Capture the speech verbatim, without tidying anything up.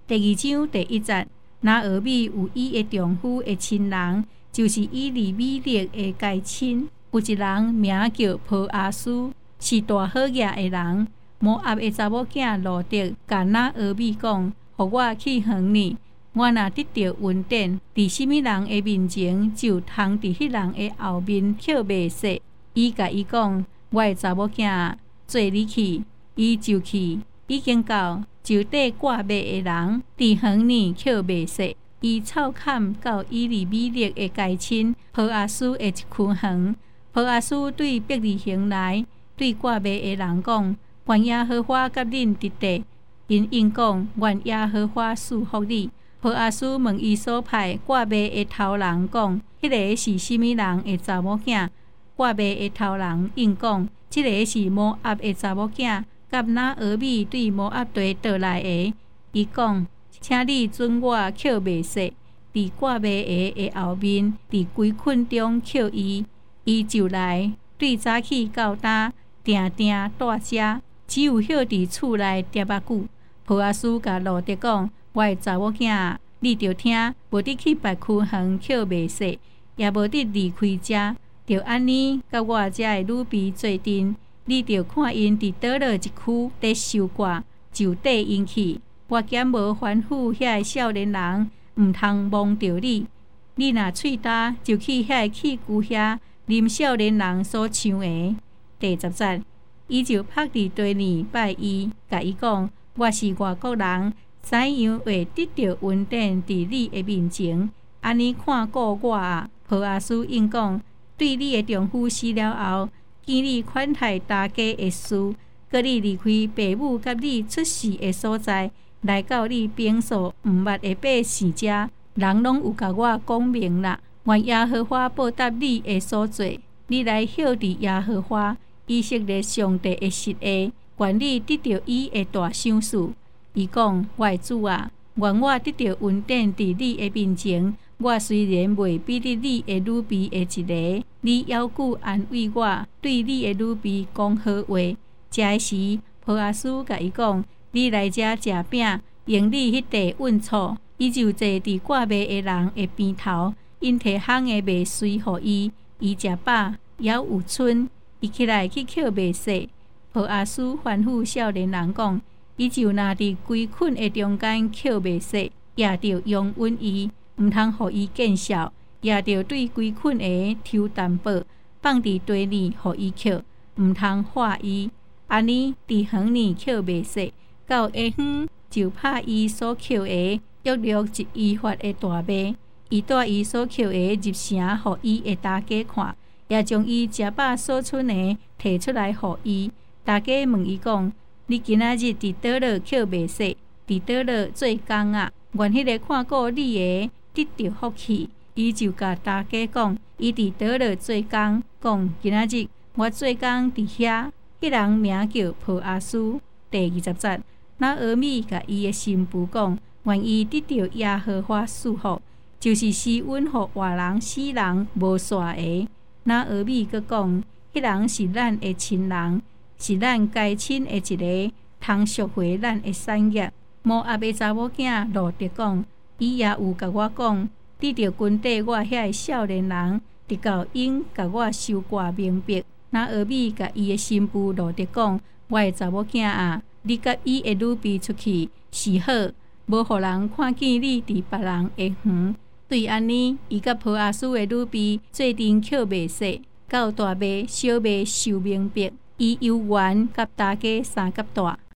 第二章第一节，拿俄米有伊的丈夫的亲人，就是以利米勒的界亲。有一人名叫波阿斯，是大好业的人。摩押的查某囝路得甲拿俄米讲：，互我去远你，我若得到恩典，伫什么人的面前，就通伫迄人的后面捡麦色。伊甲伊讲：，我的查某囝做你去，伊就去，已经到就缀挂麦的人伫远你捡麦色。伊草砍到以利米勒的界亲波阿斯的一区园。波阿斯对伯利恒来对挂麦的人讲：，愿耶和华甲恁伫地。因应讲：，愿耶和华赐福你。波阿斯问伊所派挂麦的头人讲：，迄、那个是什么人的查某囝？挂麦的头人应讲：，即、这个是摩押的查某囝，甲拿俄米对摩押地倒来的。伊讲：，请你准我捡麦色，伫挂麦的的后面，伫规捆中捡伊。伊就来，对早起到呾，定定住遮，只有歇伫厝内喋仔久。波阿斯甲路得讲：，我的查某囝，你着听，无得去别区园捡麦色，也无得离开遮，着安尼，甲我遮的女婢做阵。你着看因伫倒落一区咧收割，就缀因去。我减无吩咐遐个少年人，毋通忘着你。你若喙焦，就去遐个器具遐。啉少年人所唱的。第十节，伊就拍伫地面拜伊，甲伊讲：，我是外国人，怎样会得到恩典伫你的面前？安尼看顾我啊！波阿斯应讲：，对你的丈夫死了后，见你款待大家的事，佮你离开父母甲你出世的所在，来到你平素毋捌的百姓遮，人拢有甲我讲明啦。愿耶和华报答你的所做，你来晓伫耶和华以色列上帝的实下，愿你得到伊的大赏赐。伊讲：，我的主啊，愿我得到恩典伫你的面前。我虽然袂比得你的女婢的一个，你犹顾安慰我，对你的女婢讲好话。这时，波阿斯甲伊讲：，你来遮食饼，用你迄地稳厝。伊就坐伫挂麦的人的边头。因摕烘的麦穗互伊，伊食饱，也有剩。伊起来去捡麦色。波阿斯吩咐少年人讲：，伊就若伫规捆的中间捡麦色，也着用稳伊，毋通互伊见笑，也着对规捆的抽淡薄，放伫地里互伊捡，毋通害伊。安尼伫远里捡麦色，到下昏就拍伊所捡的约略一伊发的大麦。伊带伊所捡的入城，互伊的大家看，也将伊食饱所剩的摕出来互伊。大家问伊讲：，你今仔日伫倒落捡麦色，伫倒落做工啊？愿迄个看顾你的得到福气。伊就甲大家讲：，伊伫倒落做工，讲今仔日我做工伫遐。迄人名叫波阿斯。第二十节，拿俄米甲伊的新妇讲：，愿伊得到耶和华赐福。就是施恩互活人死人无煞的。那俄米阁讲：，迄人是咱的亲人，是咱界亲的一个，通赎回咱的产业。摩押的查某囝路得讲：，伊也有甲我讲，你着跟缀我遐个少年人，直到因甲我收割明白。那俄米甲伊的新妇路得讲：，我的查某囝啊，你甲伊的女婢出去是好，无互人看见你伫别人的园。对安尼，伊甲波阿斯的女婢做阵捡麦色，到大麦、小麦收明白，伊由原甲大家三甲大。